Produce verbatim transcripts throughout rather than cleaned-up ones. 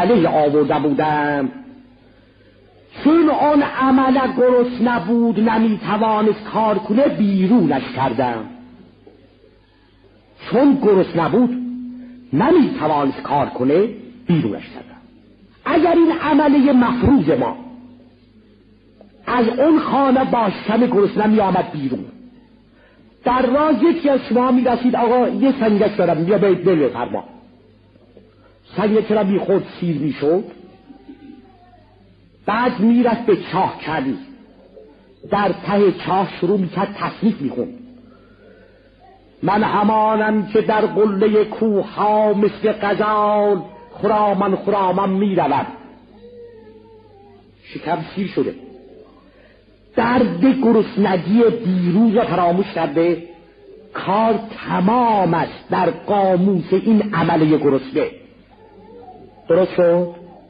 علیه آورده بودم، چون آن عمل گرس نبود نمیتوانست کار کنه بیرونش کردم. چون گرس نبود نمیتوانست کار کنه بیرونش کردم. اگر این عمله مفروض ما از اون خانه با شم گرسنه می آمد بیرون، در راه یکی از شما می رسید آقا یه سنگک دارم بیا باید بله فرما، سنگک را می خورد سیر می شد، بعد می رفت به چاه کردی، در ته چاه شروع می کرد تصنیف می خوند: من همانم که در قله کوه ها مثل غزال خرامان خرامان می روم. شکم سیر شده، درد گرسنگی دیروز را فراموش کرده، کار تمام است در قاموس این عمله گرسنه. درست شد؟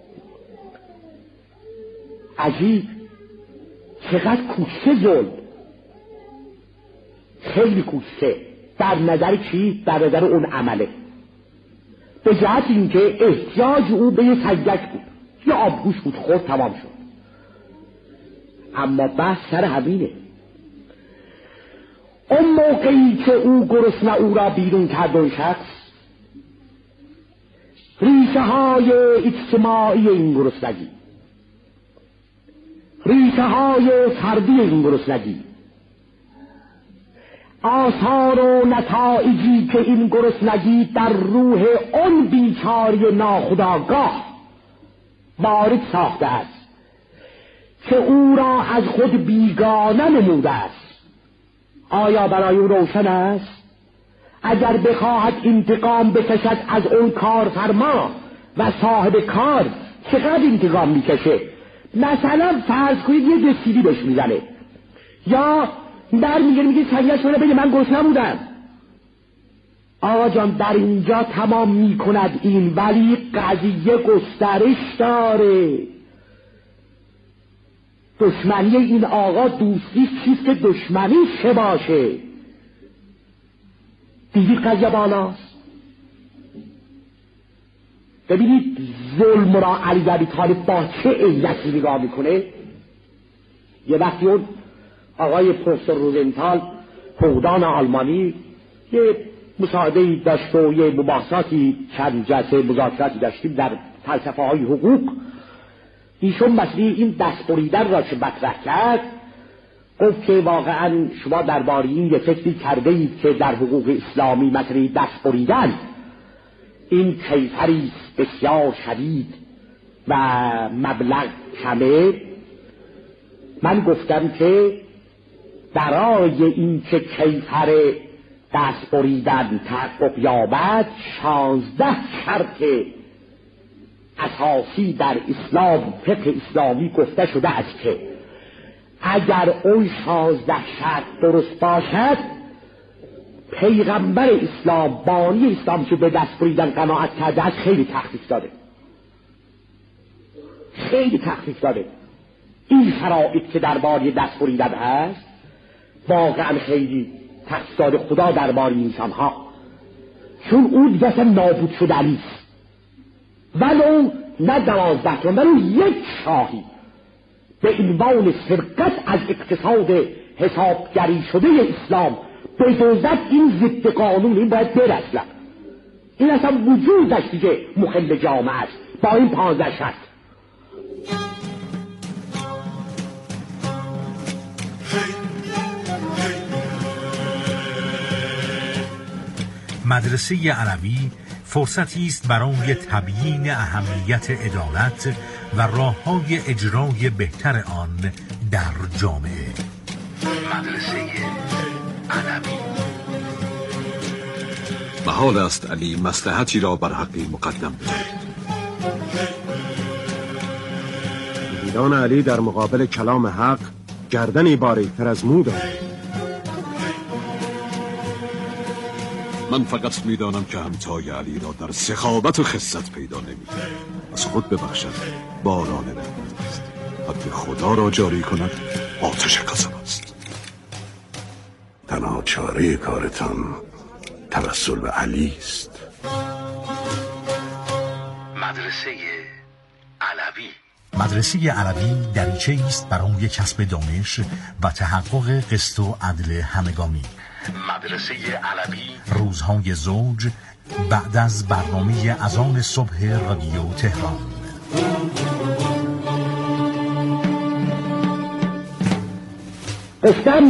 عجیب، چقدر کوشته ظلم، خیلی کوشته در نظر چی؟ در نظر اون عمله، به جهت اینکه احتیاج او به یه سنگک بود، یه آبگوش بود، خورد تمام شد. اما بحث سر همینه. اون موقعی که او گرسنه او را بیرون کرد اون شخص، ریشه های اجتماعی این گرسنگی، ریشه های فردی این گرسنگی، آثار و نتایجی که این گرسنگی در روح اون بیچاره ناخودآگاه وارد ساخته است که او را از خود بیگانه نموده است، آیا برای او روشن است اگر بخواهد انتقام بکشد از اون کارفرما و صاحب کار چقدر انتقام میکشه؟ مثلا فرض کنید یه دستیری بهش میزنه، یا در میگه میگه سنگش رو بگه من گرسنه بودم. آقا جان در اینجا تمام میکند این، ولی قضیه گسترش داره. دشمنی این آقا دوستی چیست که دشمنی چه باشه؟ دیدید قضیه بالاست. ببینید ظلم را علی ابی طالب با چه عینکی نگاه میکنه. یه وقتی اون آقای پروفسور روزنتال حقوقدان آلمانی یه مصاحبه‌ای داشت و یه مباحثاتی چند جلسه مذاکراتی داشتیم در فلسفه های حقوق. ایشون مسئله این دست بریدن را که مطرح کرد، گفت که واقعا شما درباره این یه فکری کرده اید که در حقوق اسلامی مسئله دست بریدن این کیفری بسیار شدید و مبلغ کمه. من گفتم که برای این که کیفر دست بریدن تحقق یابد شانزده شرط اساسی در اسلام، فقه اسلامی گفته شده است که اگر اون شانزده شرط درست باشد، پیغمبر اسلام، بانی اسلام که به دست بریدن قناعت کرده است، خیلی تخفیف داده، خیلی تخفیف داده. این شرایط که درباره دست بریدن هست واقعا خیلی تخفیف داده خدا درباره انسان ها، چون اون دیگه اصلا نابود شدنی است. ولو نه دوازده تا، ولو یک شاهی به عنوان سرقت از اقتصاد حسابگری شده اسلام به دوزد، این ضد قانون، این باید بره اصلا. این اصلا وجودش دیگه مخل جامعه است با این پانزده شرط. مدرسه علوی فرصتی است برای تبیین اهمیت عدالت و راه‌های اجرای بهتر آن در جامعه. مدرسه علوی. محال است علی مصلحتی را بر حقی مقدم بدهد. مریدان علی در مقابل کلام حق گردنی باریک‌تر از مو دارند. من فقط میدانم که همتای علی را در سخاوت و خست پیدا نمی‌کنم. از خود ببخشد باران رحمت است، حد خدا را جاری کند آتش غضب است. تنها چاره کارتان توسل به علی است. مدرسه علوی. مدرسه علوی دریچه است برای کسب دانش و تحقق قسط و عدل همگانی. مدرسه علوی روزهای زوج بعد از برنامه اذان صبح رادیو تهران. گفتم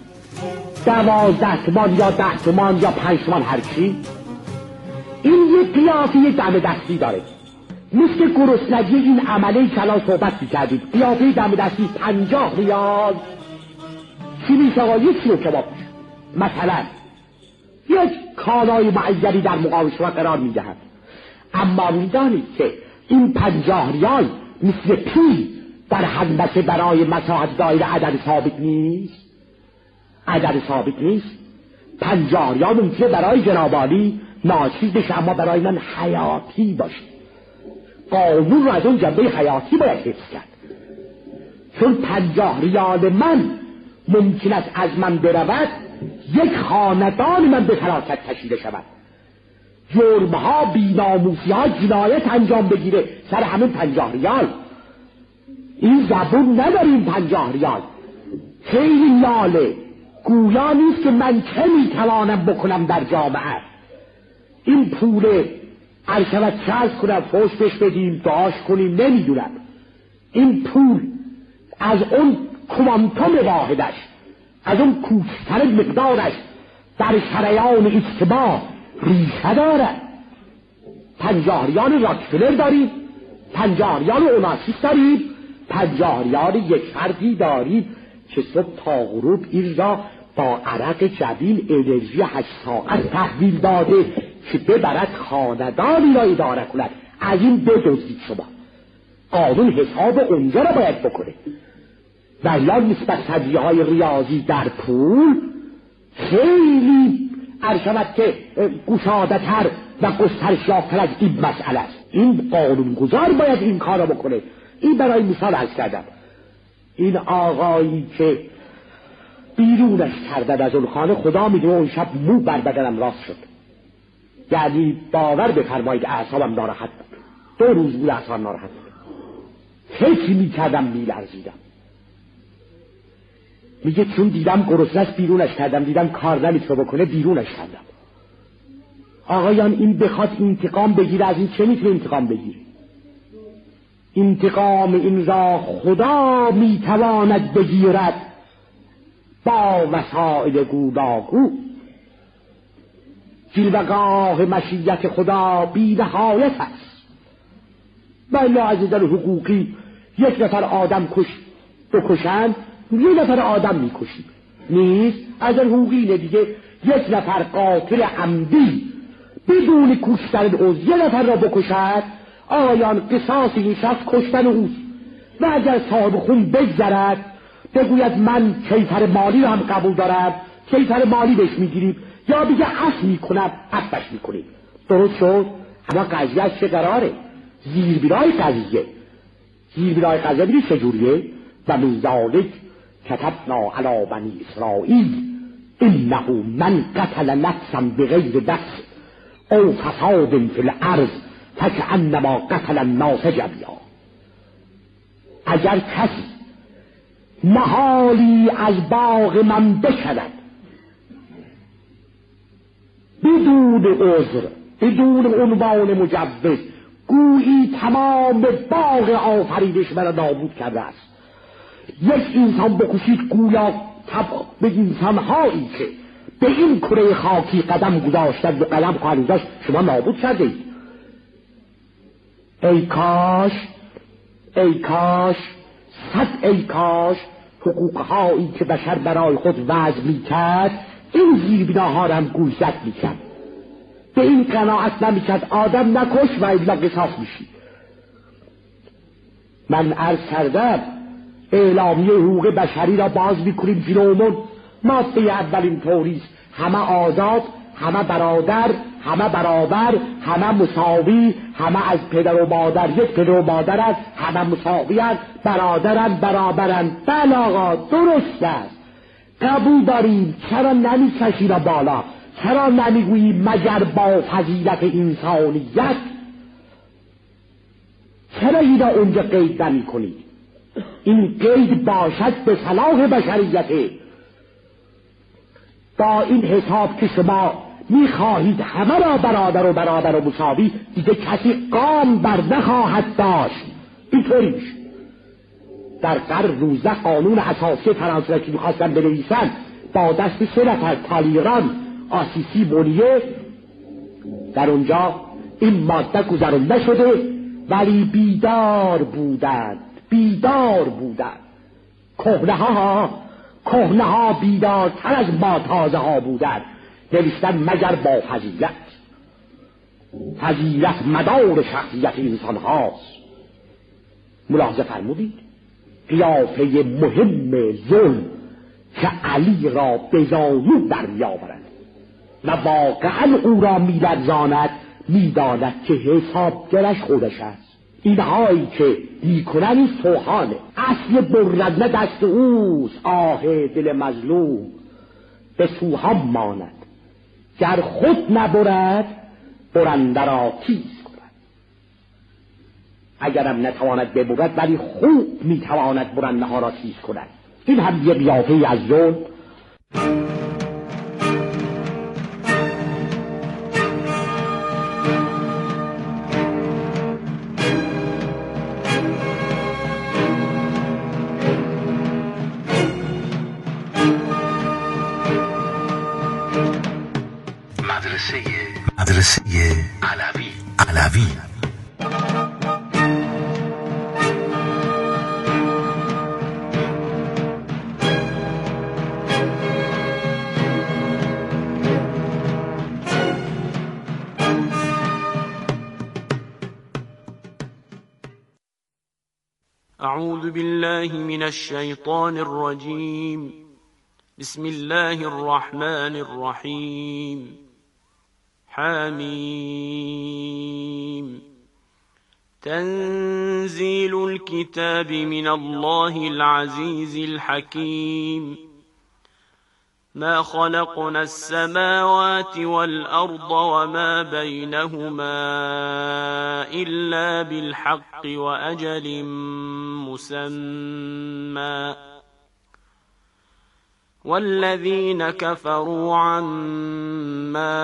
دوازده تومان یا ده تومان یا پنج تومان هرچی، این یک قیافه دم دستی داره، مثل گرسنگی این عمله که الان صحبت می‌کردید. قیافه دم دستی پنجاه ریال چی میشه آقا؟ یک کیلو کباب مثلا یک کالای معیاری در مقابل شما قرار میدهد. اما میدانید که این پنجاه ریال مثل پیل در هندسه برای مساحت دایره عدد ثابت نیست، عدد ثابت نیست. پنجاه ریال ممکنه برای جنابالی ناچیز بشه، اما برای من حیاتی باشه. قانون رو از اون جنبه حیاتی باید حفظ کرد، چون پنجاه ریال من ممکن است از من برود یک خاندان من به فلاکت کشیده شود، جرمها، بی‌ناموسی ها، جنایت انجام بگیره سر همین پنجاه ریال. این زبون نداریم پنجاه ریال، خیلی لاله، گویا نیست که من چه میتوانم بکنم در جامعه. این پول ارشبت چرز کنم، فوش بش بدیم، دعاش کنیم، نمیدونم. این پول از اون کوانتوم واحدش، از اون کوچکتر مقدارش در شریان اشتباه ریشه دارد. پنجاه ریال راکفلر داریم، پنجاه ریال اوناسیس داریم، پنجاه ریال یک فردی داریم که صبح تا غروب این را با عرق جبین انرژی هشت ساعت تحویل داده که ببرد خاندانی را اداره کند. از این بدزدید شما. قانون حساب اونجا را باید بکنه. ولی نسبت تجزیه های ریاضی در پول خیلی ارشود که گشاده تر و گسترش یافتر از این مسئله است. این قانونگذار باید این کار را بکنه. این برای مثال عرض کردم. این آقایی که بیرونش کردن از اون خانه، خدا میدونه اون شب مو بر بدنم راست شد. یعنی باور بفرمایید اعصابم ناراحت بود. دو روز بود اعصابم ناراحت بود. فکر میکردم میلرزیدم. میگه چون دیدم گرسنه‌اش بیرونش کردم، دیدم کار نمیتونه بکنه بیرونش کردم. آقایان این بخواد انتقام بگیره از این چه میتونه انتقام بگیره؟ انتقام این را خدا میتواند بگیرد با وسائل گوناگون. جلوگاه مشیت خدا بی نهایت است. بله از نظر حقوقی یک نفر آدم کش بکشند، یک نفر آدم میکشید نیست. از نظر حقوقی اینه دیگه، یک نفر قاتل عمدی بدون کشتن اوست یک نفر را بکشد، آیان قصاص این شخص کشتن اوست. و اگر صاحب خون بگذرد بگوید من کیفر مالی را هم قبول دارم، کیفر مالی بهش میگیریم، یا بگه عفو میکنم، عفوش میکنیم. درست شد؟ اما قضیه از چه قراره؟ زیربنای قضیه زیربنای قضیه بگید چجوریه؟ و من ذالک کتبنا علی بنی اسرائیل انه من قتل نفسا بغیر نفس او فساد فی الارض فکأنما قتل الناس جمیعا. اگر کسی نهالی از باغ من بشود بدون عذر، بدون عنوان مجوز، گویی تمام باغ آفریدش مرا نابود کرده است. یک انسان بکشید گویا به انسانهایی که به این کره خاکی قدم گذاشتند و قدم خواهند داشت شما نابود کرده اید. ای کاش ای کاش صد ای کاش حقوقهایی که بشر برای خود وضع میکرد این زیربناها را هم گوشت میکرد، به این قناعت نمیکرد آدم نکش و الا قصاص میشی. من عرض کردم اعلامیه حقوق بشری را باز میکنیم جلومون. ماده اول این طوریست، همه آزاد، همه برادر، همه برابر، همه مساوی، همه از پدر و مادر یک پدر و مادر است، همه مساوی است، برادرن، برابرن. بله آقا درست است، قبول داریم. چرا نمیکشی را بالا؟ چرا نمیگویی مگر با فضیلت انسانیت؟ چرا چرا اینا اونجا قید نمی کنید؟ این قید باشد به صلاح بشریته. با این حساب که شما میخواهید همه را برادر و برادر و مساوی، دیگه کسی قام بر نخواهد داشت. اینطوری میشه. در قرن نوزده قانون اساسی فرانسه را که میخواستن بنویسن با دست سه نفر تالیران، آسیسی، مونیه، در اونجا این ماده گذرانده شده، ولی بیدار بودند بیدار بودند کهنه ها کهنه ها بیدارتر از ما تازه ها بودند. نوشتن مگر با فضیلت. فضیلت مدار شخصیت انسان هاست. ملاحظه فرمودید قیافه مهم ظلم که علی را به زانو در میآورد و واقعا او را میلرزاند، میداند که حساب دلش خودش است. اینهایی که میکنن این سوحانه، اصل برندن دست اوست. آه دل مظلوم به سوهان ماند، گر خود نبرد برنده را تیز کند. اگرم نتواند ببرد ولی خوب میتواند برنده ها را تیز کند. این هم یه قیافه از ظلم. مدرسه علوی علوی أعوذ بالله من الشيطان الرجيم. بسم الله الرحمن الرحيم. حميم. تنزيل الكتاب من الله العزيز الحكيم. ما خلقنا السماوات والأرض وما بينهما إلا بالحق وأجل مسمى والذين كفروا عما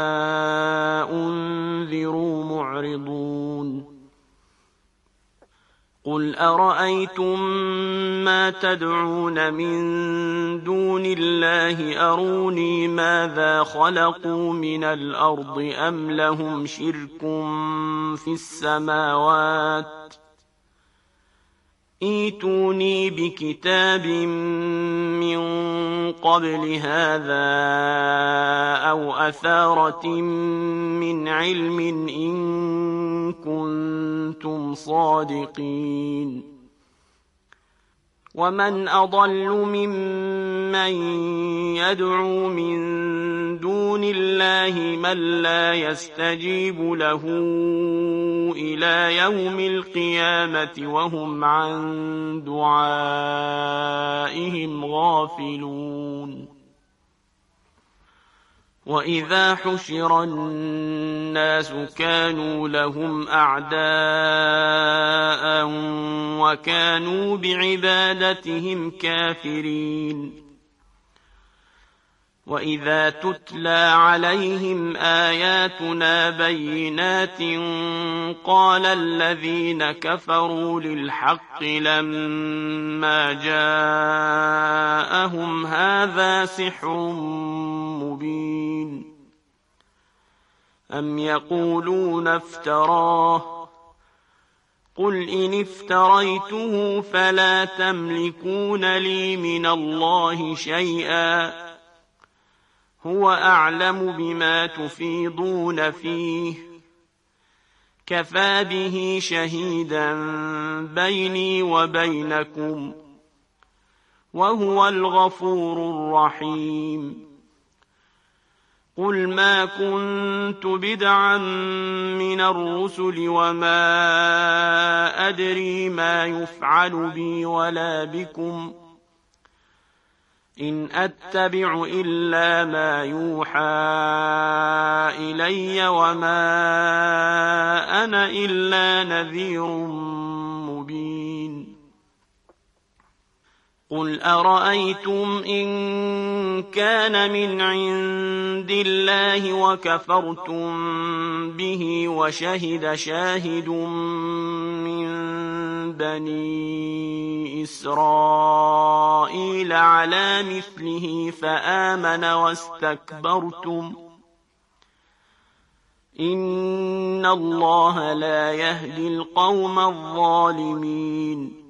أنذروا معرضون. قل أرأيتم ما تدعون من دون الله أروني ماذا خلقوا من الأرض أم لهم شرك في السماوات ائتوني بكتاب من قبل هذا أو أثارة من علم إن كنتم صادقين. ومن أضل ممن يدعو من دون الله من لا يستجيب له إلى يوم القيامة وهم عن دعائهم غافلون. وإذا حشر الناس كانوا لهم أعداء وكانوا بعبادتهم كافرين. وإذا تتلى عليهم آياتنا بينات قال الذين كفروا للحق لما جاءهم هذا سحر مبين. أم يقولون افتراه قل إن افتريته فلا تملكون لي من الله شيئا هو أعلم بما تفيضون فيه كفى به شهيدا بيني وبينكم وهو الغفور الرحيم. قل ما كنت بدعا من الرسل وما أدري ما يفعل بي ولا بكم إن أتبع إلا ما يوحى إلي وما أنا إلا نذير قل أرأيتم إن كان من عند الله وكفرتم به وشهد شاهد من بني إسرائيل على مثله فآمن واستكبرتم إن الله لا يهدي القوم الظالمين.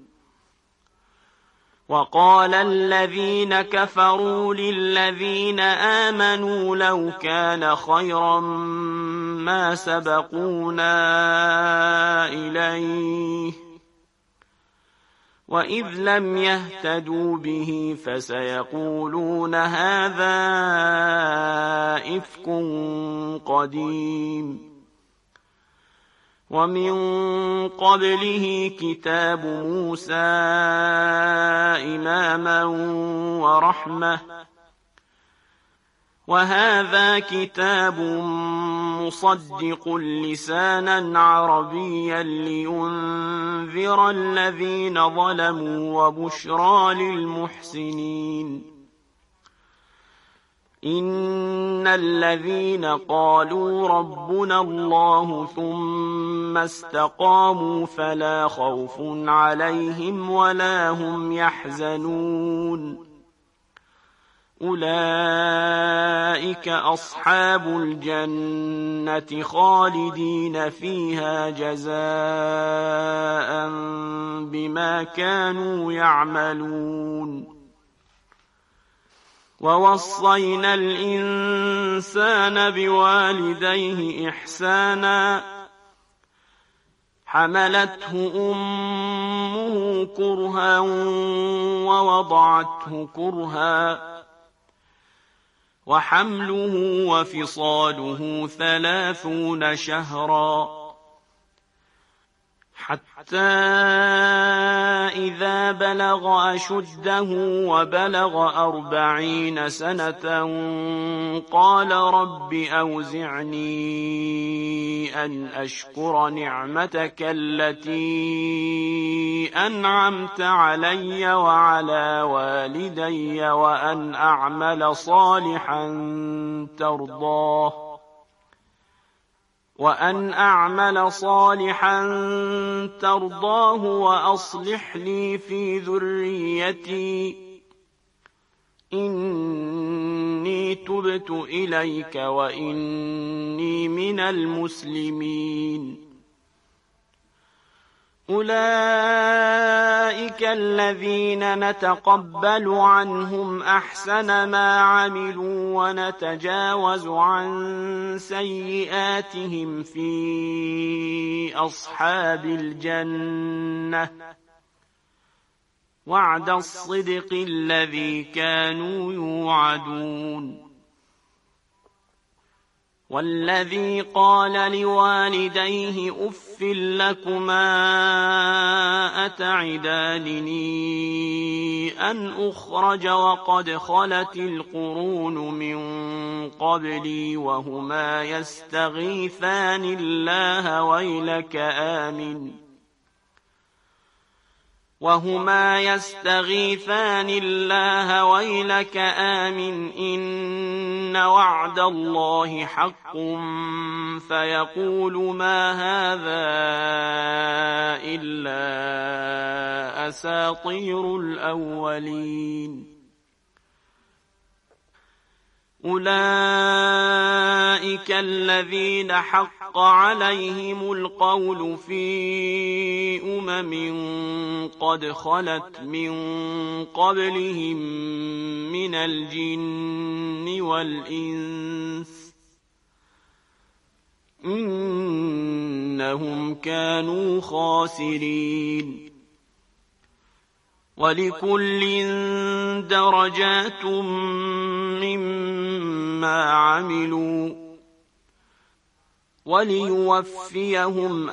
وقال الذين كفروا للذين آمنوا لو كان خيرا ما سبقونا إليه وإذ لم يهتدوا به فسيقولون هذا إفك قديم. ومن قبله كتاب موسى إماما ورحمة وهذا كتاب مصدق لسانا عربيا لينذر الذين ظلموا وبشرى للمحسنين. إن الذين قالوا ربنا الله ثم استقاموا فلا خوف عليهم ولا هم يحزنون أولئك أصحاب الجنة خالدين فيها جزاء بما كانوا يعملون. ووصينا الإنسان بوالديه إحسانا حملته أمه كرها ووضعته كرها وحمله وفصاله ثلاثون شهرا حتى إذا بلغ أشده وبلغ أربعين سنة قال رب أوزعني أن أشكر نعمتك التي أنعمت علي وعلى والدي وأن أعمل صالحا ترضاه وأن أعمل صالحا ترضاه وأصلح لي في ذريتي إني تبت إليك وإني من المسلمين. أولئك الذين نتقبل عنهم أحسن ما عملوا ونتجاوز عن سيئاتهم في أصحاب الجنة وعد الصدق الذي كانوا يوعدون. والذي قال لوالديه أف لكما أتعدانني أن أخرج وقد خلت القرون من قبلي وهما يستغيثان الله ويلك آمن وهما يستغيثان الله ويلك آمن إن وعد الله حق فيقول ما هذا إلا أساطير الأولين. أولئك الذين حق عليهم القول في أمم قد خلت من قبلهم من الجن والإنس إنهم كانوا خاسرين. ولكل درجات مما عملوا وليوفيهم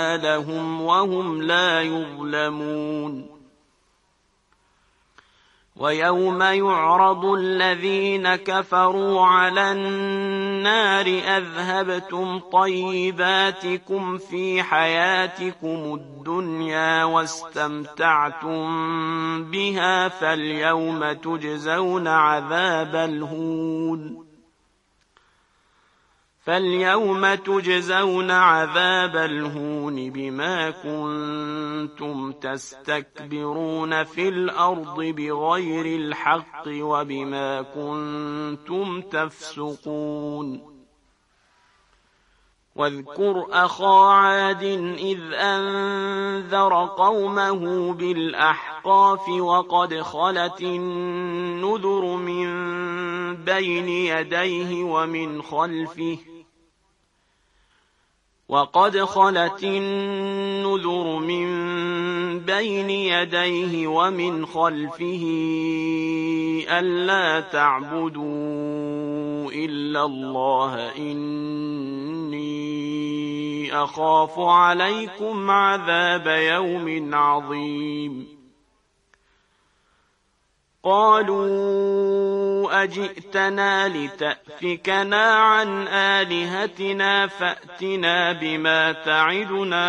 أعمالهم وهم لا يظلمون. ويوم يعرض الذين كفروا على النار أذهبتم طيباتكم في حياتكم الدنيا واستمتعتم بها فاليوم تجزون عذاب الهون فاليوم تجزون عذاب الهون بما كنتم تستكبرون في الأرض بغير الحق وبما كنتم تفسقون واذكر أخا عاد إذ أنذر قومه بالأحقاف وقد خلت النذر من بين يديه ومن خلفه وقد خلت النذر من بين يديه ومن خلفه ألا تعبدوا إلا الله إني أخاف عليكم عذاب يوم عظيم قالوا أجئتنا لتأفكنا عن آلهتنا فأتنا بما تعدنا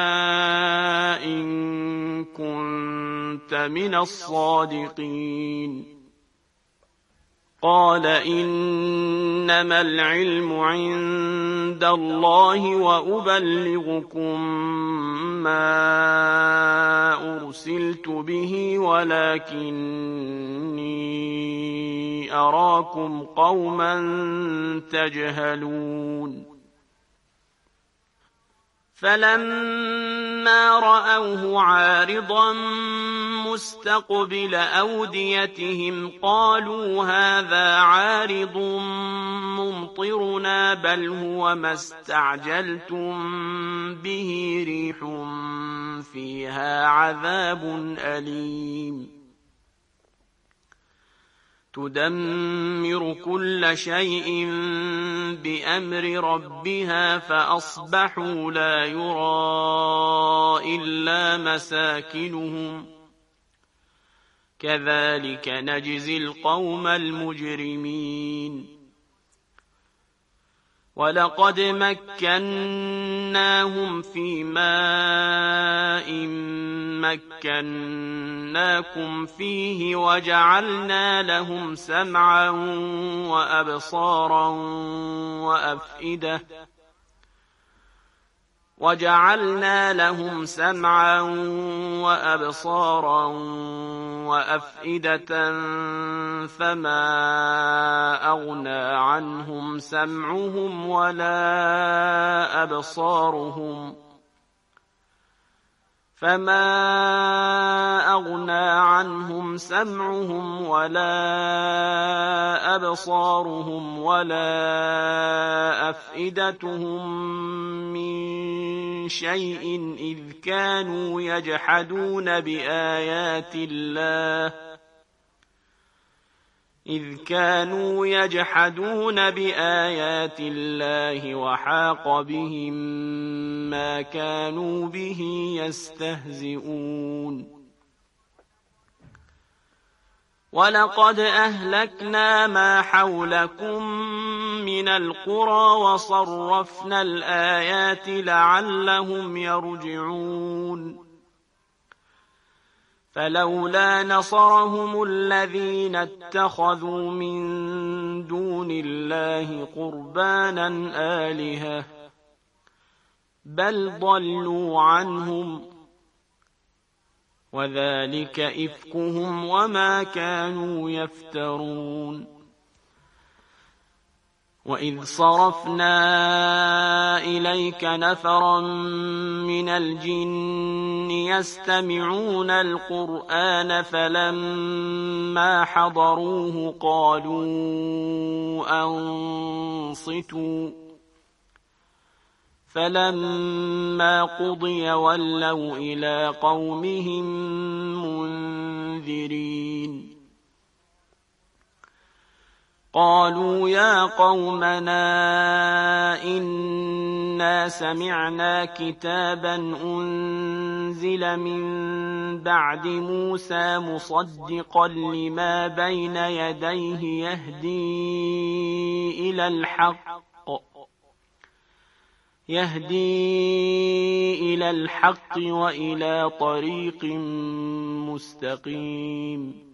إن كنت من الصادقين قال إنما العلم عند الله وأبلغكم ما أرسلت به ولكني أراكم قوما تجهلون فلما رأوه عارضا مستقبل أوديتهم قالوا هذا عارض ممطرنا بل هو ما استعجلتم به ريح فيها عذاب أليم تدمر كل شيء بأمر ربها فأصبحوا لا يرى إلا مساكنهم كذلك نجزي القوم المجرمين ولقد مكناهم في ماء مكناكم فيه وجعلنا لهم سمعا وأبصارا وأفئدة وجعلنا لهم سمعا وأبصارا وأفئدة فما أغنى عنهم سمعهم ولا أبصارهم فما أغنى عنهم سمعهم ولا أبصارهم ولا أفئدتهم من شيء إذ كانوا يجحدون بآيات الله إذ كانوا يجحدون بآيات الله وحاق بهم ما كانوا به يستهزئون ولقد أهلكنا ما حولكم من القرى وصرفنا الآيات لعلهم يرجعون فلولا نصرهم الذين اتخذوا من دون الله قربانا آلهة بل ضلوا عنهم وذلك إفكهم وما كانوا يفترون وإذ صرفنا إليك نفرا من الجن يستمعون القرآن فلما حضروه قالوا أنصتوا فلما قضي ولوا إلى قومهم منذرين قالوا يا قومنا إن إنا سمعنا كتابا أنزل من بعد موسى مصدقا لما بين يديه يهدي إلى الحق يهدي إلى الحق وإلى طريق مستقيم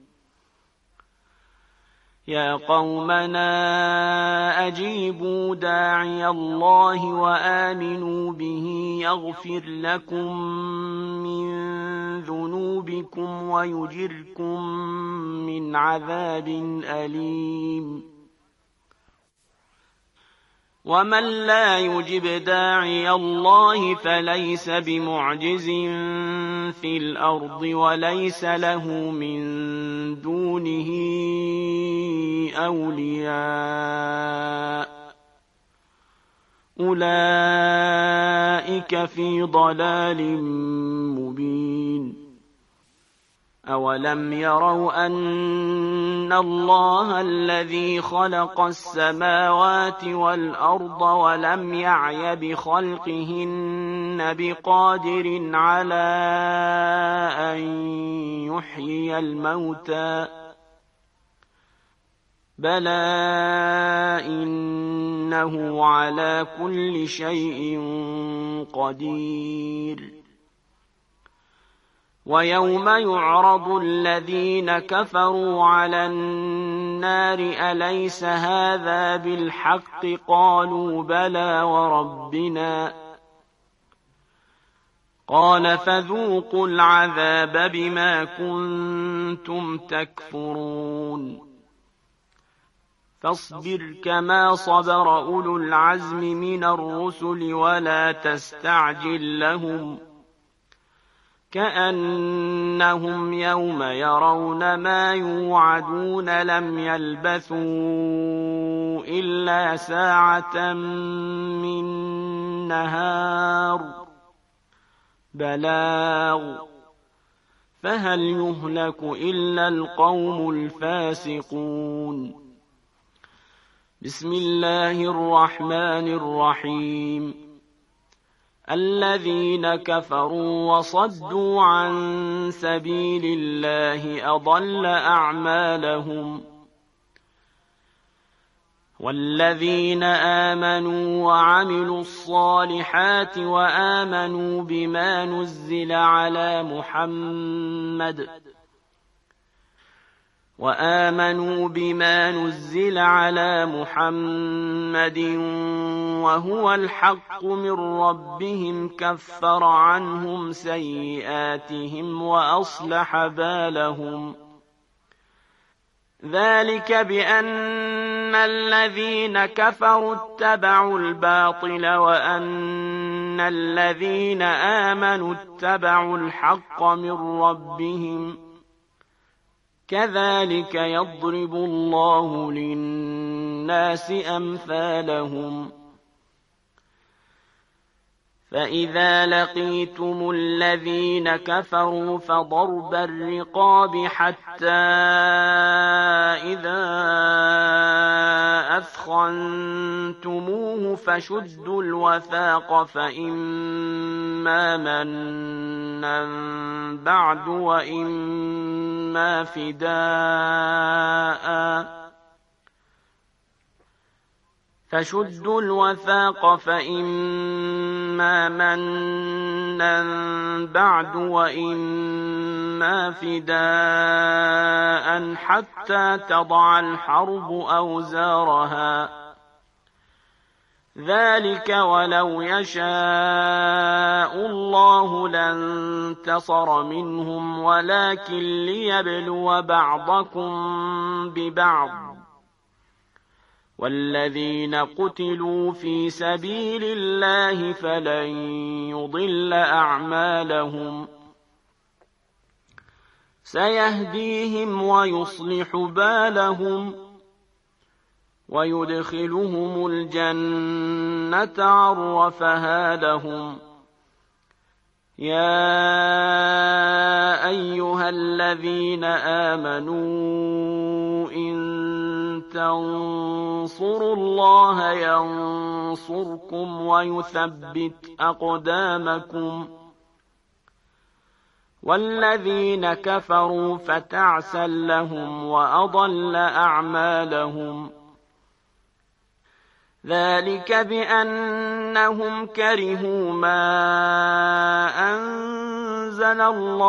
يا قومنا أجيبوا داعي الله وآمنوا به يغفر لكم من ذنوبكم ويجركم من عذاب أليم ومن لا يجب داعي الله فليس بمعجز في الأرض وليس له من دونه أولياء أولئك في ضلال مبين أولم يروا أن الله الذي خلق السماوات والأرض ولم يعي بخلقهن بقادر على أن يحيي الموتى بلى إنه على كل شيء قدير ويوم يعرض الذين كفروا على النار أليس هذا بالحق قالوا بلى وربنا قال فذوقوا العذاب بما كنتم تكفرون فاصبر كما صبر أولو العزم من الرسل ولا تستعجل لهم كأنهم يوم يرون ما يوعدون لم يلبثوا إلا ساعة من نهار بلاغ فهل يهلك إلا القوم الفاسقون بسم الله الرحمن الرحيم الذين كفروا وصدوا عن سبيل الله أضل أعمالهم والذين آمنوا وعملوا الصالحات وآمنوا بما نزل على محمد وآمنوا بما نزل على محمد وهو الحق من ربهم كفر عنهم سيئاتهم وأصلح بالهم ذلك بأن الذين كفروا اتبعوا الباطل وأن الذين آمنوا اتبعوا الحق من ربهم كذلك يضرب الله للناس أمثالهم فإذا لقيتم الذين كفروا فضرب الرقاب حتى إذا أثخنتموه فشدوا الوثاق فإما منا بعد وإما فداء فشدوا الوثاق فإما منا بعد وإما فداء حتى تضع الحرب أوزارها ذلك ولو يشاء الله لانتصر منهم ولكن ليبلو بعضكم ببعض والذين قتلوا في سبيل الله فلن يضل أعمالهم سيهديهم ويصلح بالهم ويدخلهم الجنة عرفها لهم يا أيها الذين آمنوا إن تنصروا الله ينصركم ويثبت أقدامكم والذين كفروا فتعسا لهم وأضل أعمالهم ذلك بأنهم كرهوا ما أنزل الله